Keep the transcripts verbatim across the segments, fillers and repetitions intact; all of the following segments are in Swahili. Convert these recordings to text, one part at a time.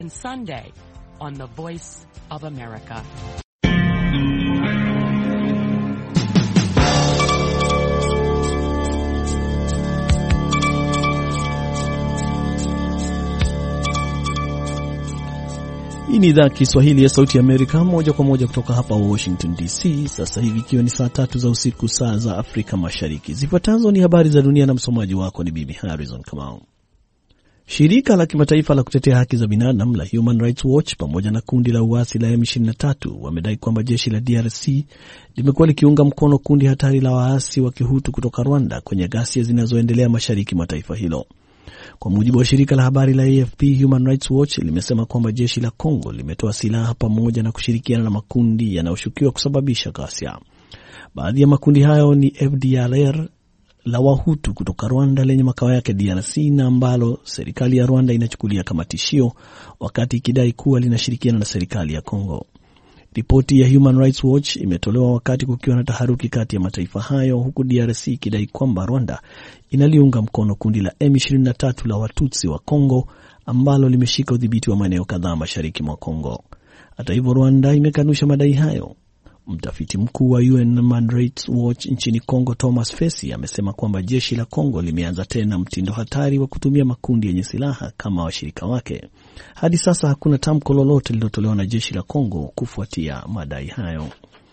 And Sunday on the Voice of America. Hii ni idhaa Kiswahili ya Sauti ya Amerika, moja kwa moja kutoka hapa Washington D C. Sasa hivi ikiwa ni saa tatu za usiku, saa za Afrika Mashariki. Zifuatazo ni habari za dunia na msomaji wako ni Bibi Harrison Kamau. Shirika la kimataifa la kutetea haki za binadamu la Human Rights Watch pamoja na kundi la uasi la M ishirini na tatu wamedai kwamba jeshi la D R C limekuwa likiunga mkono kundi hatari la waasi wa Kihutu kutoka Rwanda kwenye ghasia zinazoendelea mashariki mwa taifa hilo. Kwa mujibu wa shirika la habari la A F P, Human Rights Watch limesema kwamba jeshi la Kongo limetoa silaha pamoja na kushirikiana na makundi yanayoshukiwa kusababisha ghasia. Baadhi ya makundi hayo ni F D L R la Wahutu kutoka Rwanda lenye makao yake D R C na ambalo serikali ya Rwanda inachukulia kama tishio wakati ikidai kuwa linashirikiana na serikali ya Kongo. Ripoti ya Human Rights Watch imetolewa wakati kukiwa na taharuki kati ya mataifa hayo, huku D R C ikidai kwamba Rwanda inaliunga mkono kundi la M ishirini na tatu la Watutsi wa Kongo ambalo limeshika udhibiti wa maeneo kadhaa mashariki mwa Kongo. Hata hivyo, Rwanda imekanusha madai hayo. Mtafiti mkuu wa U N Human Rights Watch nchini Kongo, Thomas Fesi, amesema kwamba jeshi la Kongo limeanza tena mtindo hatari wa kutumia makundi yenye silaha kama washirika wake. Hadi sasa hakuna tamko lolote lililotolewa na jeshi la Kongo kufuatia madai hayo.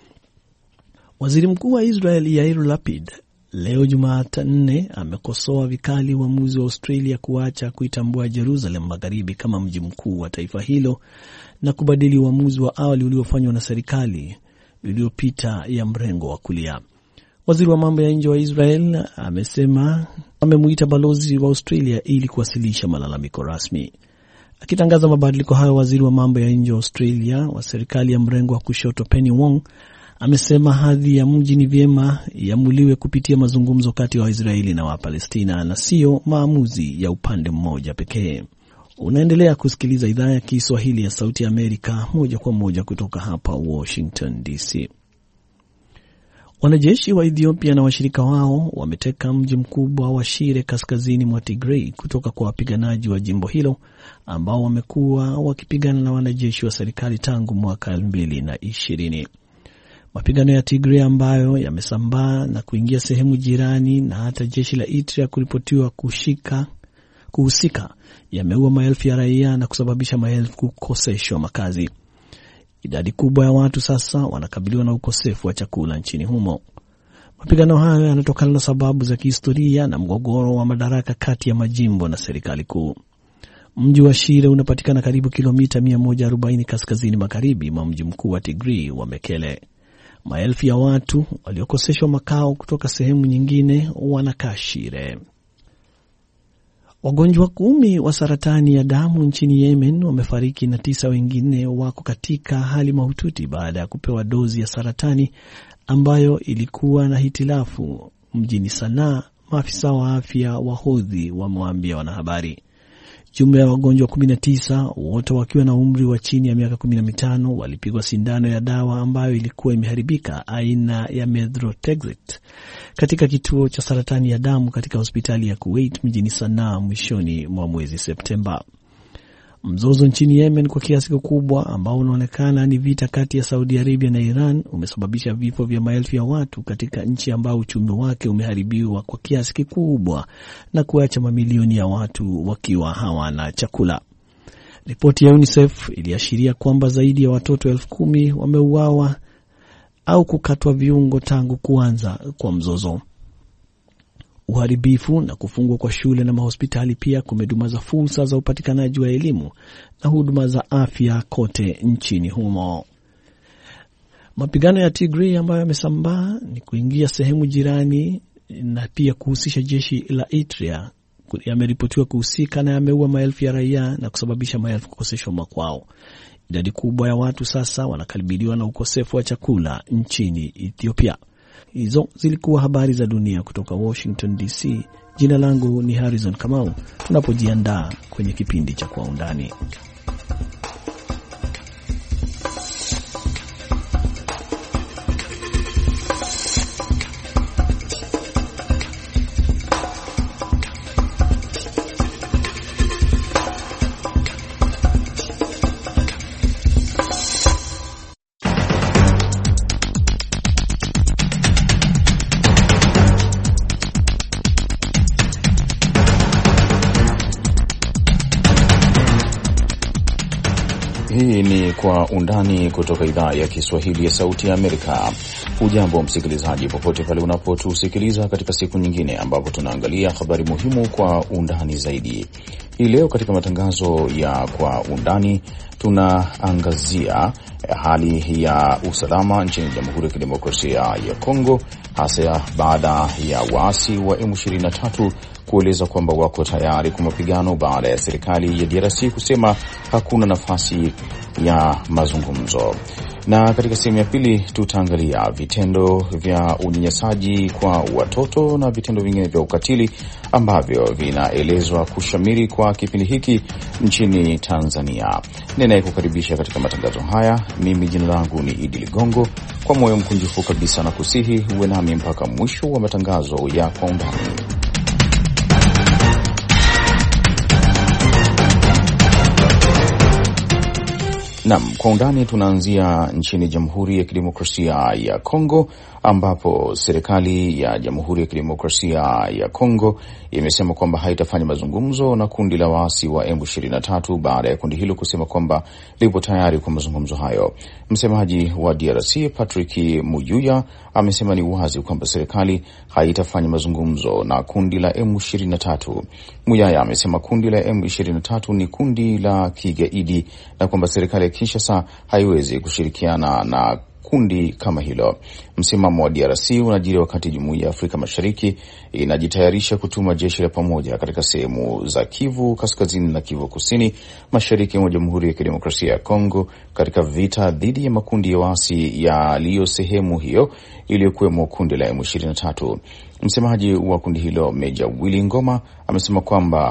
Waziri Mkuu wa Israel Yair Lapid leo Jumatano amekosoa vikali uamuzi wa Australia kuacha kuitambua Jerusalem Magharibi kama mji mkuu wa taifa hilo na kubadili uamuzi wa awali uliofanywa na serikali iliyopita ya mrengo wa kulia. Waziri wa mambo ya nje wa Israel amesema amemuita balozi wa Australia ili kuwasilisha malalamiko rasmi. Akitangaza mabadiliko hayo, waziri wa mambo ya nje wa Australia wa serikali ya mrengo wa kushoto Penny Wong amesema hadhi ya mji ni vyema iamuliwe kupitia mazungumzo kati ya Waisraeli na Wapalestina na sio maamuzi ya upande mmoja pekee. Unaendelea kusikiliza idhaa ya Kiswahili ya Sauti ya Amerika moja kwa moja kutoka hapa Washington D C. Wanajeshi wa Ethiopia na washirika wao wameteka mji mkubwa wa Shire kaskazini mwa Tigray kutoka kwa wapiganaji wa jimbo hilo ambao wamekuwa wakipigana na wanajeshi wa serikali tangu mwaka elfu mbili na ishirini. Mapigano ya Tigray ambayo yamesambaa na kuingia sehemu jirani na hata jeshi la Eritrea kuripotiwa kushika kuhusika yameua maelfu ya raia na kusababisha maelfu kukoseshwa makazi. Idadi kubwa ya watu sasa wanakabiliwa na ukosefu wa chakula nchini humo. Mapigano hayo yanatokana na sababu za kihistoria na mgogoro wa madaraka kati ya majimbo na serikali kuu. Mji wa Shire unapatikana karibu kilomita mia moja arobaini kaskazini magharibi mwa mji mkuu wa Tigray wa Mekele. Maelfu ya watu waliokoseshwa makao kutoka sehemu nyingine wanakaa Shire. Wagonjwa kumi wa saratani ya damu nchini Yemen wamefariki na tisa wengine wako katika hali mahututi baada ya kupewa dozi ya saratani ambayo ilikuwa na hitilafu mjini Sanaa, maafisa wa afya wa Houthi wamewaambia wanahabari. Jumla ya wagonjwa kumi na tisa, wote wakiwa na umri wa chini ya miaka kumi na mitano, walipigwa sindano ya dawa ambayo ilikuwa imeharibika aina ya methotrexate katika kituo cha saratani ya damu katika hospitali ya Kuwait mjini Sanaa mwishoni mwa mwezi Septemba. Mzozo nchini Yemen kwa kiasi kikubwa ambao unaonekana ni vita kati ya Saudi Arabia na Iran umesababisha vifo vya maelfu ya watu katika nchi ambao uchumi wake umeharibiwa kwa kiasi kikubwa na kuacha mamilioni ya watu wakiwa hawana chakula. Ripoti ya UNICEF iliashiria kwamba zaidi ya watoto elfu kumi wameuawa au kukatwa viungo tangu kuanza kwa mzozo. Uharibifu na kufungwa kwa shule na mahospitali pia kumedumaza fursa za upatikanaji wa elimu na huduma za afya kote nchini humo. Mapigano ya Tigray ambayo yamesambaa ni kuingia sehemu jirani na pia kuhusisha jeshi la Eritrea yameripotiwa kuhusika na yameua maelfu ya raia na kusababisha maelfu kukoseshwa makwao. Idadi kubwa ya watu sasa wanakabiliwa na ukosefu wa chakula nchini Ethiopia. Hizo zilikuwa habari za dunia kutoka Washington D C. Jina langu ni Harrison Kamau, tunapojiandaa kwenye kipindi cha Kwa Undani. Hii ni Kwa Undani kutoka idhaa ya Kiswahili ya Sauti ya Amerika. Hujambo msikilizaji, popote pale unapotusikiliza katika siku nyingine ambapo tunaangalia habari muhimu kwa undani zaidi. Hii leo katika matangazo ya Kwa Undani tunaangazia hali ya usalama nchini Jamhuri ya Kidemokrasia ya Kongo, hasa baada ya waasi wa M ishirini na tatu kueleza kwamba wako tayari kwa mapigano baada ya serikali ya D R C kusema hakuna nafasi ya mazungumzo. Na katika sehemu ya pili tutaangalia vitendo vya unyanyasaji kwa watoto na vitendo vingine vya ukatili ambavyo vinaelezwa kushamiri kwa kipindi hiki nchini Tanzania. Ninayekukaribisha katika matangazo haya, mimi jina langu ni Idi Ligongo. Kwa moyo mkunjufu kabisa na kusihi uwe nami mpaka mwisho wa matangazo ya Kwa Undani. Naam, Kwa Undani tunaanzia nchini Jamhuri ya Kidemokrasia ya Kongo, ambapo serikali ya Jamhuri ya Kidemokrasia ya Kongo imesema kwamba haitafanya mazungumzo na kundi la waasi wa M ishirini na tatu baada ya kundi hilo kusema kwamba lipo tayari kwa mazungumzo hayo. Msemaji wa D R C Patrick Muyuya amesema ni wazi kwamba serikali haitafanya mazungumzo na kundi la M ishirini na tatu. Muyaya amesema kundi la M ishirini na tatu ni kundi la kigaidi na kwamba serikali ya Kinshasa haiwezi kushirikiana na kundi kama hilo. Msimamo wa D R C unajiri wakati Jumuiya ya Afrika Mashariki inajitayarisha kutuma jeshi la pamoja katika sehemu za Kivu Kaskazini na Kivu Kusini, mashariki mwa Jamhuri ya Kidemokrasia ya Kongo katika vita dhidi ya makundi ya waasi yaliyo sehemu hiyo iliyokuwemo kundi la M ishirini na tatu. Msemaji wa kundi hilo Meja Willy Ngoma amesema kwamba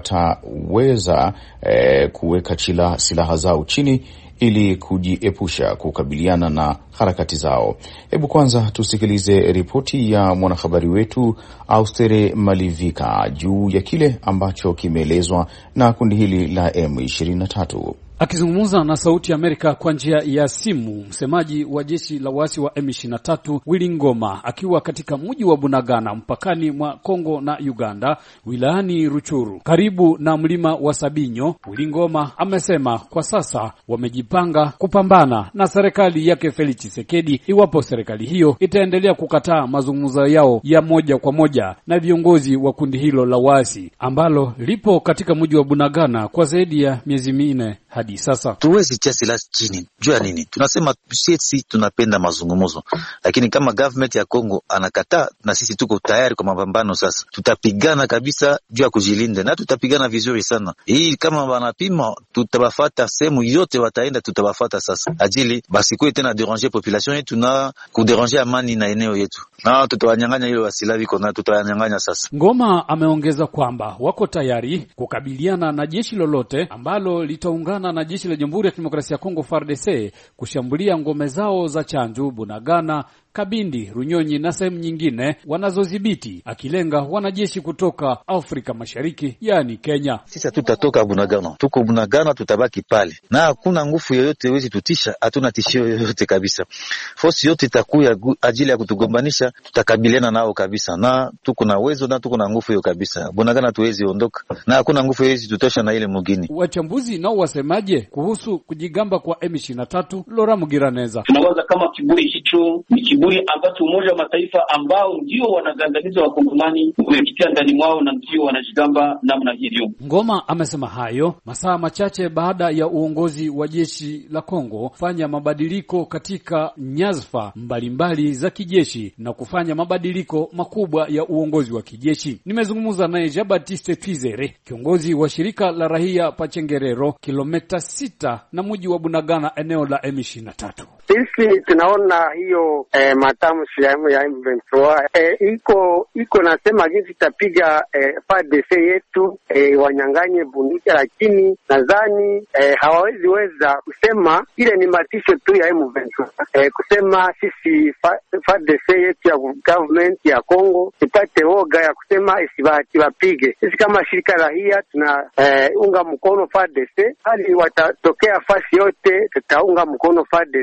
hawataweza eh, kuweka chila silaha zao chini ili kujiepusha kukabiliana na harakati zao. Hebu kwanza tusikilize ripoti ya mwanahabari wetu Austere Malivika juu ya kile ambacho kimeelezwa na kundi hili la M ishirini na tatu. Akizungumza na Sauti ya Amerika kwa njia ya simu, msemaji wa jeshi la waasi wa M ishirini na tatu Willy Ngoma akiwa katika mji wa Bunagana mpakani mwa Kongo na Uganda wilayani Ruchuru karibu na mlima wa Sabinyo, Willy Ngoma amesema kwa sasa wamejipanga kupambana na serikali yake Felix Tshisekedi iwapo serikali hiyo itaendelea kukataa mazungumzo yao ya moja kwa moja na viongozi wa kundi hilo la waasi ambalo lipo katika mji wa Bunagana kwa zaidi ya miezi minne. Hadi sasa tuwezi tia silaha chini. Jua nini? Tunasema sisi tunapenda mazungumzo, lakini kama government ya Kongo anakataa, na sisi tuko tayari kwa mapambano. Sasa tutapigana kabisa juu ya kujilinda, na tutapigana vizuri sana. Hii kama wanapima, tutawafuata sehemu yote wataenda, tutawafuata sasa, ajili basi kwa tena déranger population yetu na kudéranger amani na eneo yetu, na tutawanyang'anya ile wasilaha viko na tutawanyang'anya sasa. Ngoma ameongeza kwamba wako tayari kukabiliana na jeshi lolote ambalo litaungana na jeshi la Jamhuri ya Kidemokrasia ya Kongo F A R D C kushambulia ngome zao za Chanju, Bunagana, Kabindi, Runyonyi na sehemu nyingine wanazodhibiti, akilenga wanajeshi kutoka Afrika Mashariki yani Kenya. Sisi tutatoka Bunagana, tuko Bunagana, tutabaki pale na hakuna nguvu yoyote wezi tutisha, hatuna tishio yoyote kabisa. Force yote itakuya ajili ya kutugombanisha, tutakabiliana nao kabisa, na tuko na uwezo na tuko na nguvu hiyo kabisa. Bunagana tuwezi ondoka na hakuna nguvu yoyote tutosha na ile mugini. Wachambuzi nao wasemaje kuhusu kujigamba kwa M ishirini na tatu? Lora Mugiraneza: tunawaza kama kiburi hicho ni kiburi ambacho Umoja wa Mataifa ambao ndio wanagandamiza wakongomani kupitia ndani mwao na ndio wanajigamba namna hiyo. Ngoma amesema hayo masaa machache baada ya uongozi wa jeshi la Kongo kufanya mabadiliko katika nyadhifa mbalimbali za kijeshi na kufanya mabadiliko makubwa ya uongozi wa kijeshi. Nimezungumza naye Jean Baptiste Twizere, kiongozi wa shirika la raia Pachengerero, kilomita sita na mji wa Bunagana, eneo la M ishirini na tatu. Sisi tunaona hiyo eh, matamshi ya M ishirini na tatu eh, iko iko nasema jinsi tapiga eh, F A R D C yetu eh, wanyanganye bunduki, lakini nadhani eh, hawawezi weza kusema ile ni matisho tu ya M ishirini na tatu eh, kusema sisi F A R D C yetu ya government ya Kongo tupate woga ya kusema isibati wapige. Sisi kama shirika la raia tuna eh, unga mkono F A R D C, hali watatokea fasi yote tutaunga mkono F A R D C na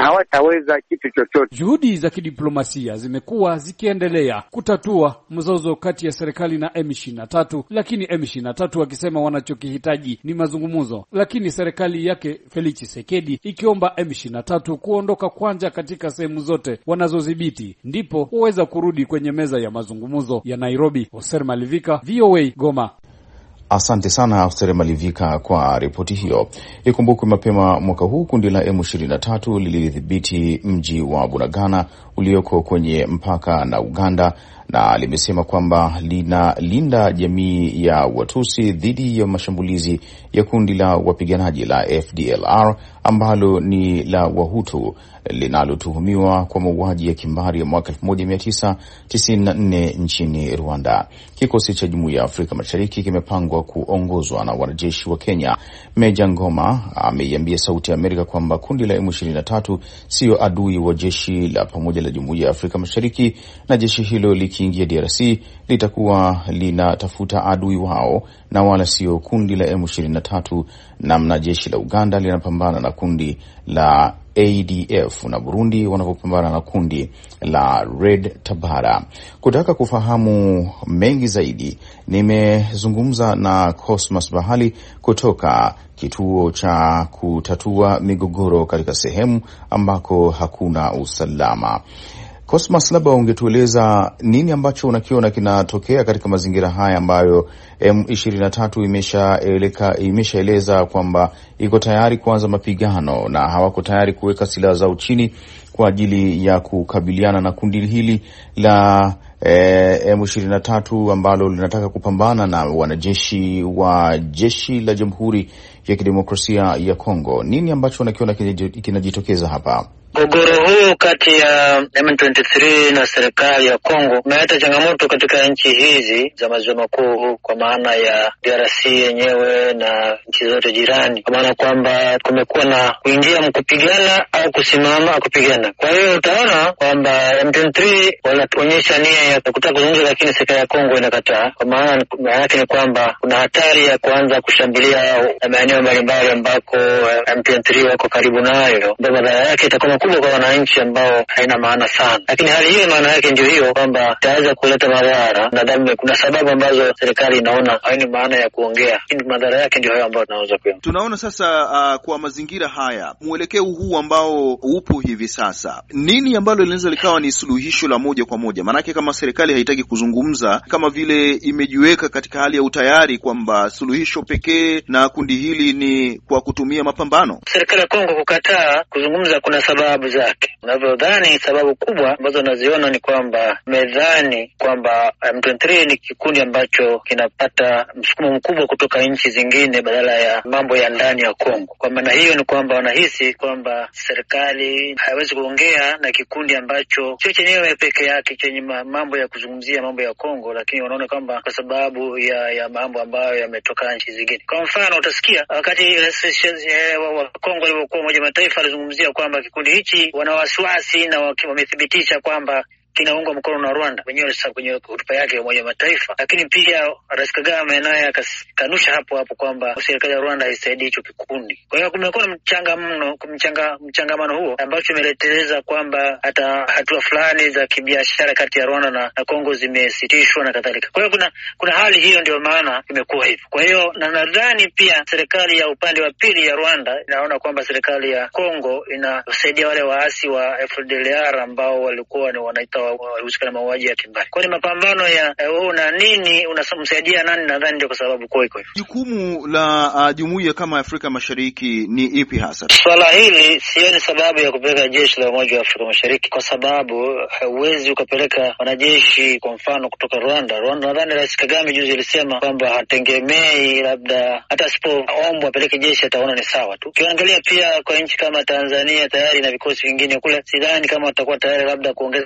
hawataweza kitu chochote. Juhudi za kidiplomasia zimekuwa zikiendelea kutatua mzozo kati ya serikali na M ishirini na tatu, lakini M ishirini na tatu wakisema wanachokihitaji ni mazungumzo, lakini serikali yake Felix Tshisekedi ikiomba M ishirini na tatu kuondoka kwanza katika sehemu zote wanazodhibiti, ndipo waweza kurudi kwenye meza ya mazungumzo ya Nairobi. Oser Malivika, V O A, Goma. Asante sana Oser Malivika kwa ripoti hiyo. Ikumbukwe mapema mwaka huu kundi la M ishirini na tatu lilidhibiti mji wa Bunagana ulioko kwenye mpaka na Uganda, na limesema kwamba linalinda jamii ya Watusi dhidi ya mashambulizi ya kundi la wapiganaji la F D L R ambalo ni la Wahutu linalotuhumiwa kwa mauaji ya kimbari ya mwaka elfu moja mia tisa tisini na nne nchini Rwanda. Kikosi cha Jumuiya ya Afrika Mashariki kimepangwa kuongozwa na wanajeshi wa Kenya. Meja Ngoma ameiambia Sauti ya Amerika kwamba kundi la M ishirini na tatu sio adui wa jeshi la pamoja la Jumuiya ya Afrika Mashariki, na jeshi hilo likiingia D R C litakuwa linatafuta adui wao na wala sio kundi la M ishirini na tatu, namna jeshi la Uganda linapambana na kundi la A D F na Burundi wanapopambana na kundi la Red Tabara. Kutaka kufahamu mengi zaidi, nimezungumza na Cosmas Bahali kutoka kituo cha kutatua migogoro katika sehemu ambako hakuna usalama. Cosmas, labda ungetueleza nini ambacho unakiona kinatokea katika mazingira haya ambayo M ishirini na tatu imeshaeleka imeshaeleza kwamba iko tayari kuanza mapigano na hawako tayari kuweka silaha zao chini kwa ajili ya kukabiliana na kundi hili la eh, M ishirini na tatu ambalo linataka kupambana na wanajeshi wa jeshi la Jamhuri ya Kidemokrasia ya Kongo. Nini ambacho unakiona kinajitokeza hapa? Mgogoro huu kati ya M ishirini na tatu na serikali ya Kongo umeleta changamoto katika nchi hizi za maziwa makuu, kwa maana ya D R C yenyewe na nchi zote jirani, kwa maana kwamba kumekuwa na kuingia mkupigana au kusimama kupigana. Kwa hiyo utaona kwamba M ishirini na tatu wanaonyesha nia ya kutaka kuzungumza, lakini serikali ya Kongo inakataa, kwa maana maana yake ni kwamba kuna hatari ya kuanza kushambulia maeneo mbalimbali ambako M ishirini na tatu wako karibu nayo, ndio madhara yake itakuwa kubwa kwa wananchi ambao haina maana sana. Lakini hali hiyo maana yake ndio hiyo kwamba itaweza kuleta madhara. Nadhani kuna sababu ambazo serikali inaona haina maana ya kuongea, lakini madhara yake ndio hayo ambayo tunaweza kuona. Tunaona sasa uh, kwa mazingira haya, mwelekeo huu ambao upo hivi sasa, nini ambalo linaweza likawa ni suluhisho la moja kwa moja? Maana kama serikali haitaki kuzungumza, kama vile imejiweka katika hali ya utayari kwamba suluhisho pekee na kundi hili ni kwa kutumia mapambano. Serikali ya Kongo kukataa kuzungumza kuna sababu zake. Unavyodhani sababu kubwa ambazo naziona ni kwamba medhani kwamba M ishirini na tatu ni kikundi ambacho kinapata msukumo mkubwa kutoka nchi zingine badala ya mambo ya ndani ya Kongo. Kwa maana hiyo ni kwamba wanahisi kwamba serikali haiwezi kuongea na kikundi ambacho sio chenyewe peke yake chenye mambo ya kuzungumzia mambo ya Kongo, lakini wanaona kwamba kwa sababu ya ya mambo ambayo yametoka nchi zingine. Kwa mfano utasikia wakati wa Kongo walikuwa Umoja wa Mataifa alizungumzia kwamba kikundi hichi wana wasiwasi na wamethibitisha kwamba kinaungwa mkono na Rwanda wenyewe sasa kwenye hotuba yake ya Umoja wa Mataifa. Lakini pia Rais Kagame naye akakanusha hapo hapo kwamba serikali ya Rwanda haisaidii hicho kikundi. Kwa hiyo kumekuwa na mchangamano mchanga mchangamano huo ambacho umeleteleza kwamba hata hatua fulani za kibiashara kati ya Rwanda na, na Kongo zimesitishwa na kadhalika. Kwa hiyo kuna kuna hali hiyo, ndio maana imekuwa hivyo. Kwa hiyo na nadhani pia serikali ya upande wa pili ya Rwanda inaona kwamba serikali ya Kongo inasaidia wale waasi wa F D L R ambao walikuwa ni wanaita walihusika na mauaji ya kimbari. Kwa ni mapambano ya wewe na nini unamsaidia nani? Nadhani ndio kwa sababu kwa iko hivyo. Jukumu la uh, jumuiya kama Afrika Mashariki ni ipi hasa? Swala hili sioni sababu ya kupeleka jeshi la Umoja wa Afrika Mashariki, kwa sababu hauwezi ukapeleka wanajeshi kwa mfano kutoka Rwanda. Rwanda nadhani Rais Kagame juzi alisema kwamba hategemei, labda hata asipoombwa apeleke jeshi ataona ni sawa tu. Ukiangalia pia kwa nchi kama Tanzania tayari na vikosi vingine kule, sidhani kama watakuwa tayari labda kuongeza majeshi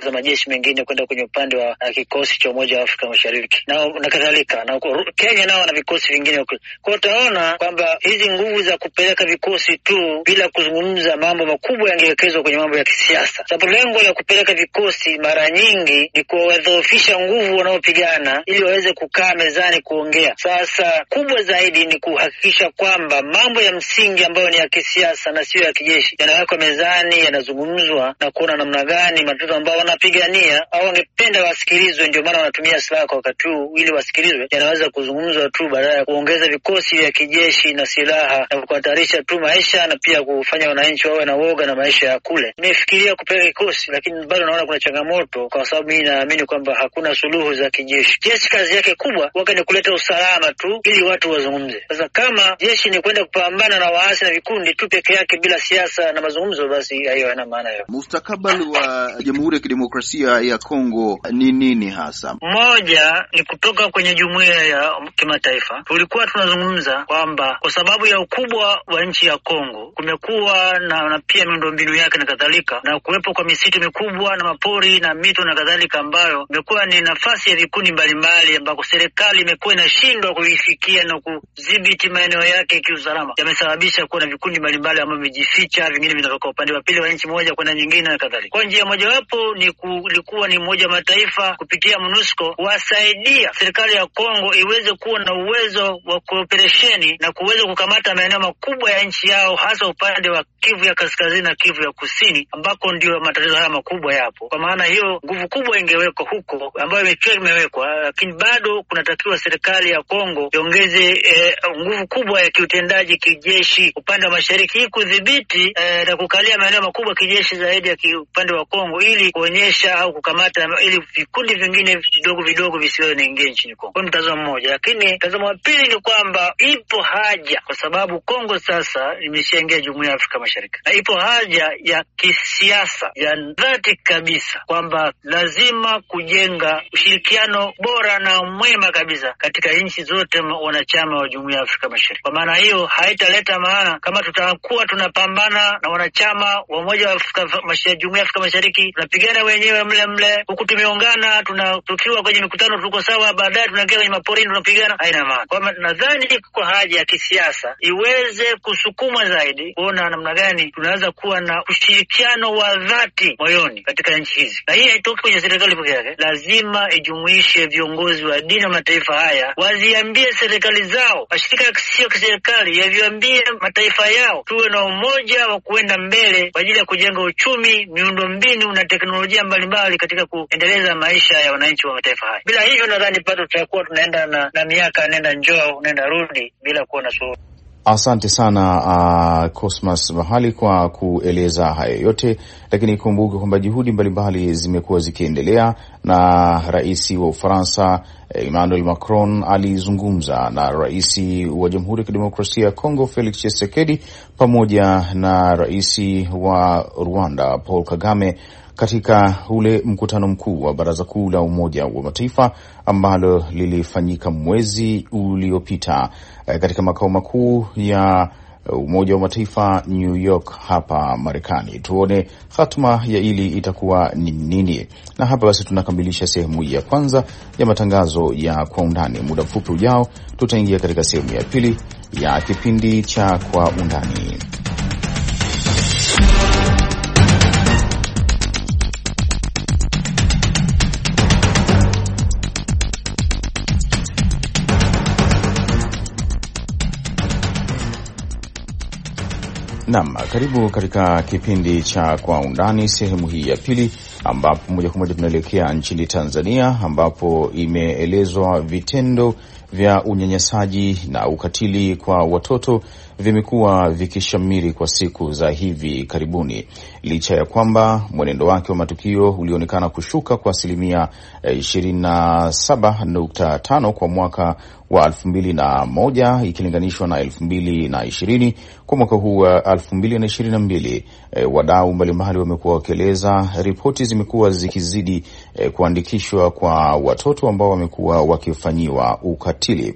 majeshi mengine kwenda kwenye upande wa uh, kikosi cha Umoja wa Afrika Mashariki na, na kadhalika. Na Kenya nao na vikosi vingine. Kwa utaona kwamba hizi nguvu za kupeleka vikosi tu bila kuzungumza mambo makubwa yangewekezwa kwenye mambo ya kisiasa. Sababu lengo la kupeleka vikosi mara nyingi ni kuwadhoofisha nguvu wanaopigana ili waweze kukaa mezani kuongea. Sasa kubwa zaidi ni kuhakikisha kwamba mambo ya msingi ambayo ni ya kisiasa na sio ya kijeshi yanawekwa mezani, yanazungumzwa na kuona namna gani matatizo ambao wanapigania au wangependa wasikilizwe, ndio maana wanatumia silaha kwa wakati huu ili wasikilizwe, yanaweza kuzungumzwa tu badala ya kuongeza vikosi vya kijeshi na silaha na kuhatarisha tu maisha na pia kufanya wananchi wawe na woga na maisha ya kule. Nimefikiria kupeleka kikosi, lakini bado naona kuna changamoto, kwa sababu mimi naamini kwamba hakuna suluhu za kijeshi. Jeshi kazi yake kubwa waka ni kuleta usalama tu ili watu wazungumze. Sasa kama jeshi ni kwenda kupambana na waasi na vikundi tu peke yake bila siasa na mazungumzo, basi hiyo haina maana hiyo. Mustakabali wa Jamhuri ya Kidemokrasia ya Kongo ni nini hasa? Moja ni kutoka kwenye jumuiya ya kimataifa. Tulikuwa tunazungumza kwamba kwa sababu ya ukubwa wa nchi ya Kongo kumekuwa na, na pia miundombinu yake na kadhalika, na kuwepo kwa misitu mikubwa na mapori na mito na kadhalika, ambayo imekuwa ni nafasi ya vikundi mbalimbali ambako serikali imekuwa inashindwa kuifikia na kudhibiti maeneo yake kiusalama. Yamesababisha kuwa na vikundi mbalimbali ambavyo vimejificha, vingine vinatoka upande wa pili wa nchi moja kwenda nyingine na kadhalika. Kwa njia mojawapo ni kulikuwa ni Umoja wa Mataifa kupitia MONUSCO wasaidia serikali ya Kongo iweze kuwa na uwezo wa kooperesheni na kuweza kukamata maeneo makubwa ya nchi yao, hasa upande wa Kivu ya kaskazini na Kivu ya kusini, ambako ndio matatizo haya makubwa yapo. Kwa maana hiyo nguvu kubwa ingewekwa huko, ambayo imekuwa imewekwa, lakini bado kunatakiwa serikali ya Kongo iongeze eh, nguvu kubwa ya kiutendaji kijeshi upande wa mashariki ili kudhibiti eh, na kukalia maeneo makubwa kijeshi zaidi ya upande wa Kongo, ili kuonyesha au kukamata ili vikundi vingine vidogo vidogo visiwe naingia nchini Kongo. Kwa mtazamo mmoja, lakini mtazamo wa pili ni kwamba ipo haja, kwa sababu Kongo sasa imeshaingia Jumuiya ya Afrika Mashariki, na ipo haja ya kisiasa ya dhati kabisa kwamba lazima kujenga ushirikiano bora na mwema kabisa katika nchi zote wanachama wa Jumuiya ya Afrika Mashariki. Kwa maana hiyo haitaleta maana kama tutakuwa tunapambana na wanachama wa Umoja wa Afrika Mashariki, Jumuiya ya Afrika Mashariki, tunapigana wenyewe mle mle, huku tumeungana, tuna tukiwa kwenye mikutano tuko sawa, baadaye tunaingia kwenye maporini tunapigana, haina maana. Kwa nadhani kwa haja ya kisiasa iweze kusukuma zaidi kuona namna gani tunaweza kuwa na ushirikiano wa dhati moyoni katika nchi hizi, na hii haitoki kwenye serikali pekee yake, lazima ijumuishe viongozi wa dini wa mataifa haya, waziambie serikali zao, mashirika ya kiserikali yaviambie mataifa yao, tuwe na umoja wa kuenda mbele kwa ajili ya kujenga uchumi, miundombinu na teknolojia mbalimbali katika kuendeleza maisha ya wananchi wa mataifa haya. Bila hivyo nadhani bado tutakuwa tunaenda na, na miaka nenda njoo nenda rudi bila kuwa na suluhu. Asante sana uh, Cosmas Bahali kwa kueleza haya yote, lakini kumbuke kwamba juhudi mbalimbali zimekuwa zikiendelea, na rais wa Ufaransa Emmanuel Macron alizungumza na rais wa Jamhuri ya Kidemokrasia ya Kongo Felix Tshisekedi pamoja na rais wa Rwanda Paul Kagame katika ule mkutano mkuu wa Baraza Kuu la Umoja wa Mataifa ambalo lilifanyika mwezi uliopita katika makao makuu ya Umoja wa Mataifa New York hapa Marekani. Tuone hatma ya ili itakuwa ni nini. Na hapa basi tunakamilisha sehemu ya kwanza ya matangazo ya Kwa Undani. Muda mfupi ujao tutaingia katika sehemu ya pili ya kipindi cha Kwa Undani. Naam, karibu katika kipindi cha Kwa Undani sehemu hii ya pili, ambapo moja kwa moja tunaelekea nchini Tanzania, ambapo imeelezwa vitendo vya unyanyasaji na ukatili kwa watoto vimekuwa vikishamiri kwa siku za hivi karibuni, licha ya kwamba mwenendo wake wa matukio ulionekana kushuka kwa asilimia ishirini na saba nukta tano kwa mwaka wa elfu mbili na moja ikilinganishwa na elfu mbili na ishirini. Kwa mwaka huu wa elfu mbili na ishirini na mbili, e, wadau mbalimbali wamekuwa wakieleza, ripoti zimekuwa zikizidi e, kuandikishwa kwa watoto ambao wamekuwa wakifanyiwa ukatili.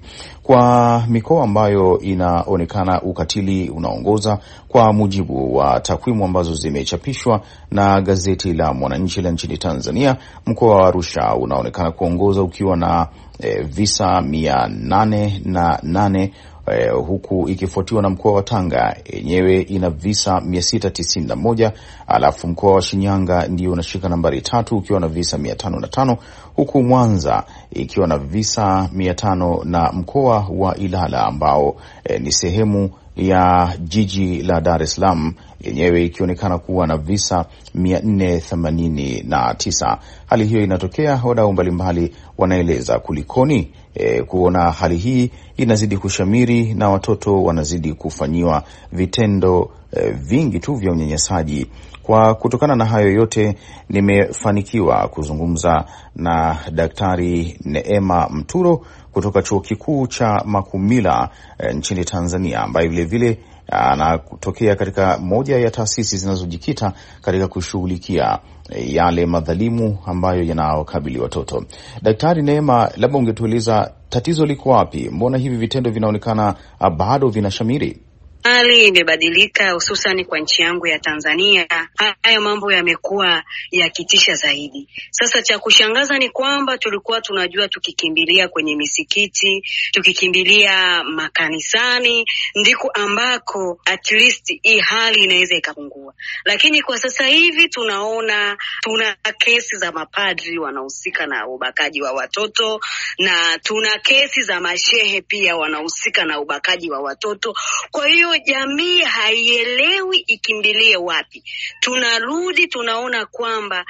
Kwa mikoa ambayo inaonekana ukatili unaongoza, kwa mujibu wa takwimu ambazo zimechapishwa na gazeti la Mwananchi la nchini Tanzania, mkoa wa Arusha unaonekana kuongoza ukiwa na e, visa mia nane na nane, e, huku ikifuatiwa na mkoa wa Tanga yenyewe ina visa mia sita tisini na moja, alafu mkoa wa Shinyanga ndio unashika nambari tatu ukiwa na visa mia tano na tano, huku Mwanza ikiwa na visa mia tano na mkoa wa Ilala ambao e, ni sehemu ya jiji la Dar es Salaam yenyewe ikionekana kuwa na visa mia nne themanini na tisa. Hali hiyo inatokea, wadau mbalimbali wanaeleza kulikoni e, kuona hali hii inazidi kushamiri na watoto wanazidi kufanyiwa vitendo e, vingi tu vya unyanyasaji. Kwa kutokana na hayo yote, nimefanikiwa kuzungumza na Daktari Neema Mturo kutoka Chuo Kikuu cha Makumila e, nchini Tanzania, ambaye vile vile anatokea katika moja ya taasisi zinazojikita katika kushughulikia e, yale madhalimu ambayo yanawakabili watoto. Daktari Neema, labda ungetueleza tatizo liko wapi? Mbona hivi vitendo vinaonekana bado vinashamiri? Hali imebadilika hususan kwa nchi yangu ya Tanzania. Haya mambo yamekuwa yakitisha zaidi. Sasa cha kushangaza ni kwamba tulikuwa tunajua tukikimbilia kwenye misikiti, tukikimbilia makanisani, ndiko ambako at least hii hali inaweza ikapungua. Lakini kwa sasa hivi tunaona tuna kesi za mapadri wanahusika na ubakaji wa watoto, na tuna kesi za mashehe pia wanahusika na ubakaji wa watoto. Kwa hiyo jamii haielewi ikimbilie wapi. Tunarudi tunaona kwamba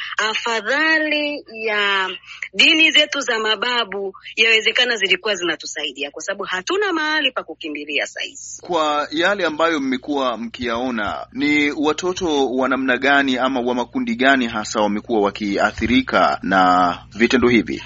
afadhali ya dini zetu za mababu yawezekana zilikuwa zinatusaidia, kwa sababu hatuna mahali pa kukimbilia saizi. Kwa yale ambayo mmekuwa mkiyaona, ni watoto wa namna gani ama wa makundi gani hasa wamekuwa wakiathirika na vitendo hivi?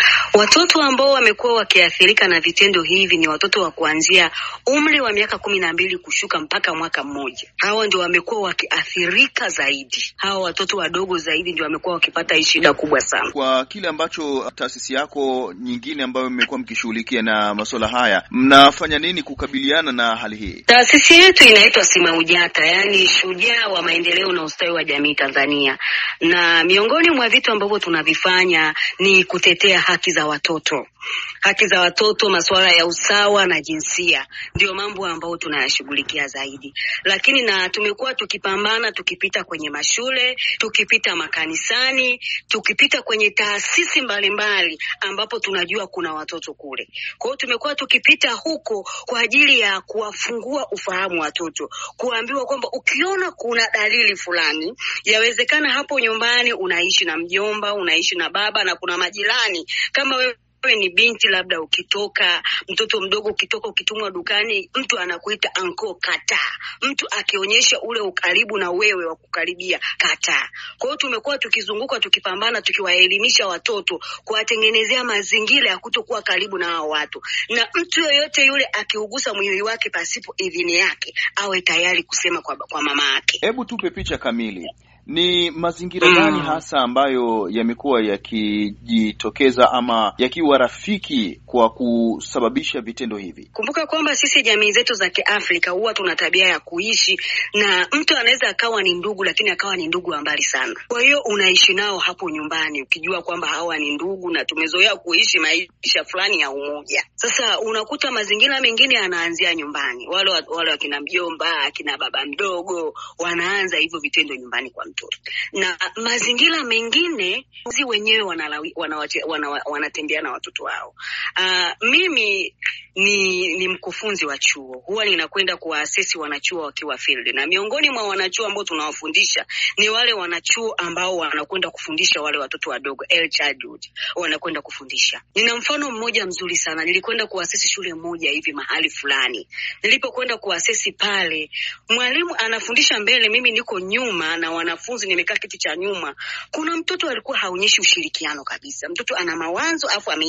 Watoto ambao wamekuwa wakiathirika na vitendo hivi ni watoto wa kuanzia umri wa miaka kumi na mbili kushuka mpaka mwaka mmoja. Hawa ndio wamekuwa wakiathirika zaidi. Hawa watoto wadogo zaidi ndio wamekuwa wakipata shida kubwa sana. Kwa kile ambacho taasisi yako nyingine ambayo mmekuwa mkishughulikia na masuala haya, mnafanya nini kukabiliana na hali hii? Taasisi yetu inaitwa Simaujata, yani shujaa wa maendeleo na ustawi wa jamii Tanzania. Na miongoni mwa vitu ambavyo tunavifanya ni kutetea haki za watoto. Haki za watoto, masuala ya usawa na jinsia ndio mambo ambayo tunayashughulikia zaidi. Lakini na tumekuwa tukipambana, tukipita kwenye mashule, tukipita makanisani, tukipita kwenye taasisi mbalimbali ambapo tunajua kuna watoto kule. Kwa hiyo tumekuwa tukipita huko kwa ajili ya kuwafungua ufahamu watoto, kuambiwa kwamba ukiona kuna dalili fulani, yawezekana hapo nyumbani unaishi na mjomba, unaishi na baba na kuna majirani, kama wewe wewe ni binti labda ukitoka, mtoto mdogo ukitoka ukitumwa dukani, mtu anakuita anko, kata. Mtu akionyesha ule ukaribu na wewe wa kukaribia, kata. Kwa hiyo tumekuwa tukizunguka tukipambana tukiwaelimisha watoto, kuwatengenezea mazingira ya kutokuwa karibu na hao watu. Na mtu yoyote yule akiugusa mwili wake pasipo idhini yake, awe tayari kusema kwa, kwa mama yake. Hebu tupe picha kamili. Ni mazingira gani mm. hasa ambayo yamekuwa yakijitokeza ama yakiwa rafiki kwa kusababisha vitendo hivi? Kumbuka kwamba sisi jamii zetu za Kiafrika huwa tuna tabia ya kuishi na mtu anaweza akawa ni ndugu lakini akawa ni ndugu wa mbali sana. Kwa hiyo unaishi nao hapo nyumbani ukijua kwamba hawa ni ndugu na tumezoea kuishi maisha fulani ya umoja. Sasa unakuta mazingira mengine yanaanzia nyumbani. Wale wale wakina mjomba, akina baba mdogo wanaanza hivyo vitendo nyumbani kwa mtoto. Na mazingira mengine zi wenyewe wanalawi, wanatembea wana, wana na watoto wao. Uh, mimi ni ni mkufunzi wa chuo. Huwa ninakwenda kuwaasisi wanachuo wakiwa field. Na miongoni mwa wanachuo ambao tunawafundisha ni wale wanachuo ambao wanakwenda kufundisha wale watoto wadogo, early childhood. Wanakwenda kufundisha. Nina mfano mmoja mzuri sana. Nilikwenda kuasisi shule moja hivi mahali fulani. Nilipokwenda kuasisi pale, mwalimu anafundisha mbele, mimi niko nyuma na wanafunzi nimekaa kiti cha nyuma. Kuna mtoto alikuwa haonyeshi ushirikiano kabisa. Mtoto ana mawazo afu ame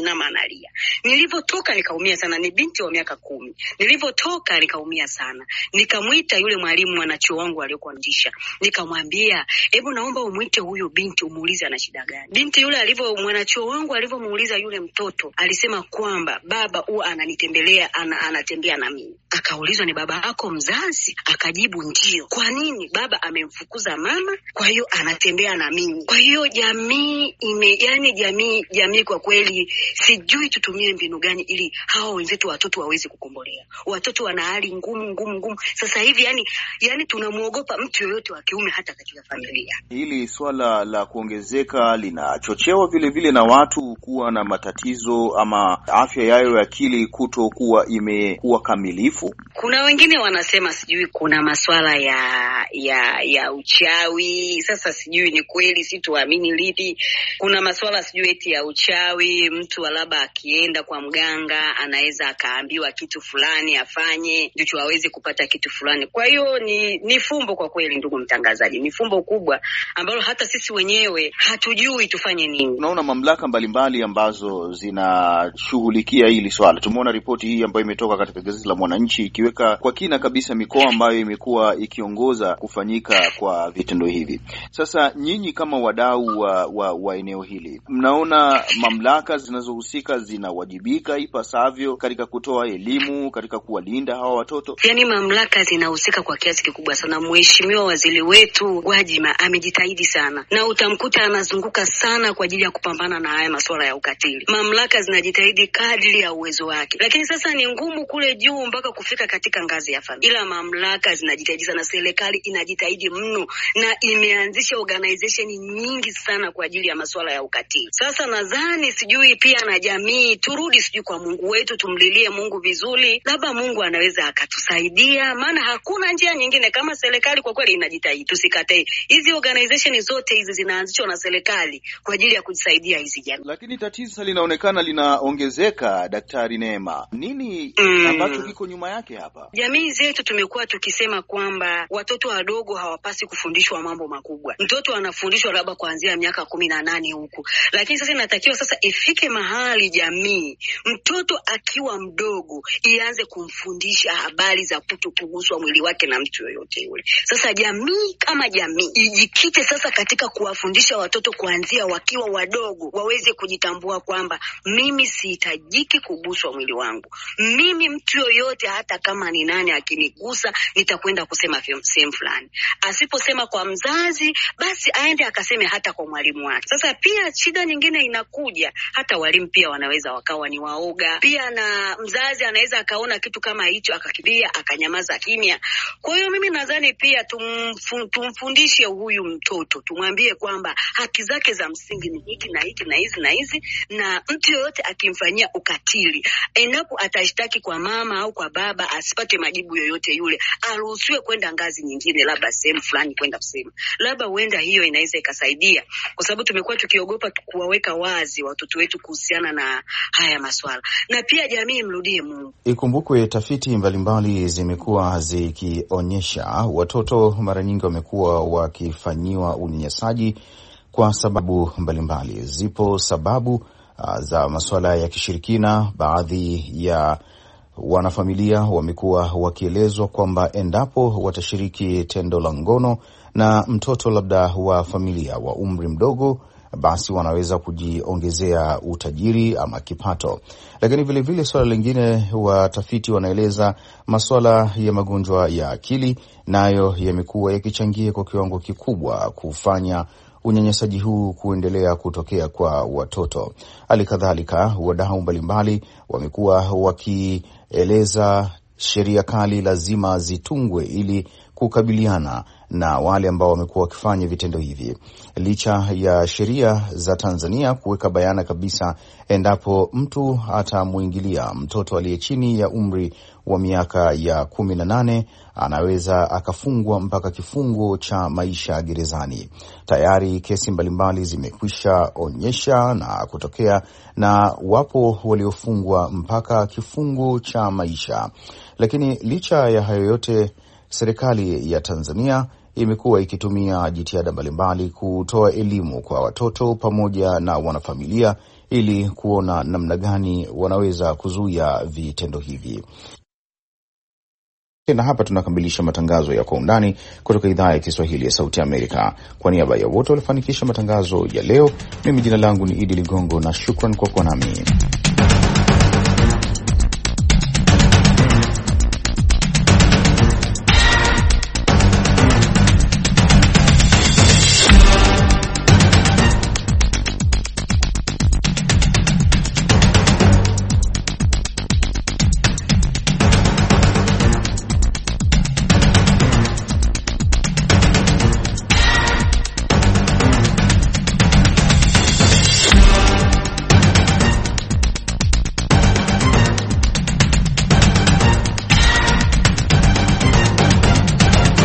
ameinama analia. Nilipotoka nikaumia sana, ni binti wa miaka kumi. Nilipotoka nikaumia sana. Nikamuita yule mwalimu mwanachuo wangu aliyokuwa anafundisha. Nikamwambia, "Hebu naomba umuite huyo binti umuulize ana shida gani." Binti yule alivyo mwanachuo wangu alivyomuuliza yule mtoto, alisema kwamba baba huwa ananitembelea, ana, anatembea na mimi. Akaulizwa, "Ni baba yako mzazi?" Akajibu, "Ndio." "Kwa nini?" "Baba amemfukuza mama, kwa hiyo anatembea na mimi." Kwa hiyo jamii ime yani jamii jamii kwa kweli sijui tutumie mbinu gani ili hao wenzetu watoto waweze kukombolea. Watoto wana hali ngumu ngumu ngumu. Sasa hivi yani yani tunamuogopa mtu yoyote wa kiume hata katika familia. Hili swala la kuongezeka linachochewa vile vile na watu kuwa na matatizo ama afya yao ya akili kutokuwa imekuwa kamilifu. Kuna wengine wanasema sijui kuna masuala ya ya ya uchawi. Sasa sijui ni kweli, si tuamini lipi. Kuna masuala sijui eti ya uchawi, mtu labda akienda kwa mganga anaweza akaambiwa kitu fulani afanye ndio aweze kupata kitu fulani. Kwa hiyo ni ni fumbo kwa kweli, ndugu mtangazaji. Ni fumbo kubwa ambalo hata sisi wenyewe hatujui tufanye nini. Unaona mamlaka mbalimbali ambazo zinashughulikia hili swala. Tumeona ripoti hii ambayo imetoka katika gazeti la Mwananchi ikiweka kwa kina kabisa mikoa ambayo imekuwa ikiongoza kufanyika kwa vitendo hivi. Sasa nyinyi kama wadau wa, wa, wa eneo hili, mnaona mamlaka zinazohusika zinawajibika ipasavyo katika kutoa elimu, katika kuwalinda hawa watoto? Yaani mamlaka zinahusika kwa kiasi kikubwa sana. Mheshimiwa waziri wetu Gwajima amejitahidi sana, na utamkuta anazunguka sana kwa ajili ya kupambana na haya masuala ya ukatili. Mamlaka zinajitahidi kadri ya uwezo wake, lakini sasa ni ngumu kule juu mpaka kufika katika ngazi ya familia. Ila mamlaka zinajitahidi sana, serikali inajitahidi mno na imeanzisha organization nyingi sana kwa ajili ya masuala ya ukatili. Sasa nadhani sijui pia na jamii turudi sijui kwa Mungu wetu, tumlilie Mungu vizuri. Labda Mungu anaweza akatusaidia, maana hakuna njia nyingine. Kama serikali kwa kweli inajitahidi, tusikatae. Hizi organization zote hizi zinaanzishwa na serikali kwa ajili ya kujisaidia hizi jamii. Lakini tatizo linaonekana linaongezeka, Daktari Neema. Nini mm. ambacho kiko nyuma yake hapa? Jamii zetu tumekuwa tukisema kwamba watoto wadogo hawapasi kufundishwa mambo makubwa. Mtoto anafundishwa labda kuanzia miaka kumi na nane huku. Lakini sasa inatakiwa sasa ifike mahali jamii mtoto akiwa mdogo ianze kumfundisha habari za kutokuguswa mwili wake na mtu yoyote yule. Sasa jamii kama jamii ijikite sasa katika kuwafundisha watoto kuanzia wakiwa wadogo, waweze kujitambua kwamba mimi sihitajiki kuguswa mwili wangu. Mimi mtu yoyote hata kama ni nani akinigusa nitakwenda kusema sehemu fulani. Asiposema kwa mzazi basi aende akaseme hata kwa mwalimu wake. Sasa pia shida nyingine inakuja, hata walimu pia wanaweza wakawa ni waoga. Pia na mzazi anaweza akaona kitu kama hicho akakimbia akanyamaza kimya. Kwa hiyo mimi nadhani pia tumfu, tumfundishe huyu mtoto, tumwambie kwamba haki zake za msingi ni hiki na hiki na hizi na hizi, na mtu yoyote akimfanyia ukatili, endapo atashtaki kwa mama au kwa baba, asipate majibu yoyote yule, aruhusiwe kwenda ngazi nyingine, labda sehemu fulani kwenda kusema. Labda huenda hiyo inaweza ikasaidia, kwa sababu tumekuwa tukiogopa kuwaweka wazi watoto wetu kuhusiana na haya masuala. Na pia jamii mrudie Mungu. Ikumbukwe tafiti mbalimbali zimekuwa zikionyesha watoto mara nyingi wamekuwa wakifanyiwa unyanyasaji kwa sababu mbalimbali. Zipo sababu uh, za masuala ya kishirikina. Baadhi ya wanafamilia wamekuwa wakielezwa kwamba endapo watashiriki tendo la ngono na mtoto labda wa familia wa umri mdogo, basi wanaweza kujiongezea utajiri ama kipato. Lakini vile vile swala lingine, watafiti wanaeleza masuala ya magonjwa ya akili nayo yamekuwa yakichangia kwa kiwango kikubwa kufanya unyanyasaji huu kuendelea kutokea kwa watoto. Halikadhalika, wadau mbalimbali wamekuwa wakieleza sheria kali lazima zitungwe ili kukabiliana na wale ambao wamekuwa wakifanya vitendo hivi. Licha ya sheria za Tanzania kuweka bayana kabisa endapo mtu atamuingilia mtoto aliye chini ya umri wa miaka ya kumi na nane anaweza akafungwa mpaka kifungo cha maisha gerezani. Tayari kesi mbalimbali zimekwisha onyesha na kutokea, na wapo waliofungwa mpaka kifungo cha maisha. Lakini licha ya hayo yote, serikali ya Tanzania imekuwa ikitumia jitihada mbalimbali kutoa elimu kwa watoto pamoja na wanafamilia ili kuona namna gani wanaweza kuzuia vitendo hivi. Na hapa tunakamilisha matangazo ya Kwa Undani kutoka idhaa ya Kiswahili ya Sauti ya Amerika. Kwa niaba ya wote walifanikisha matangazo ya leo, mimi jina langu ni Idi Ligongo na shukran kwa kuwa nami.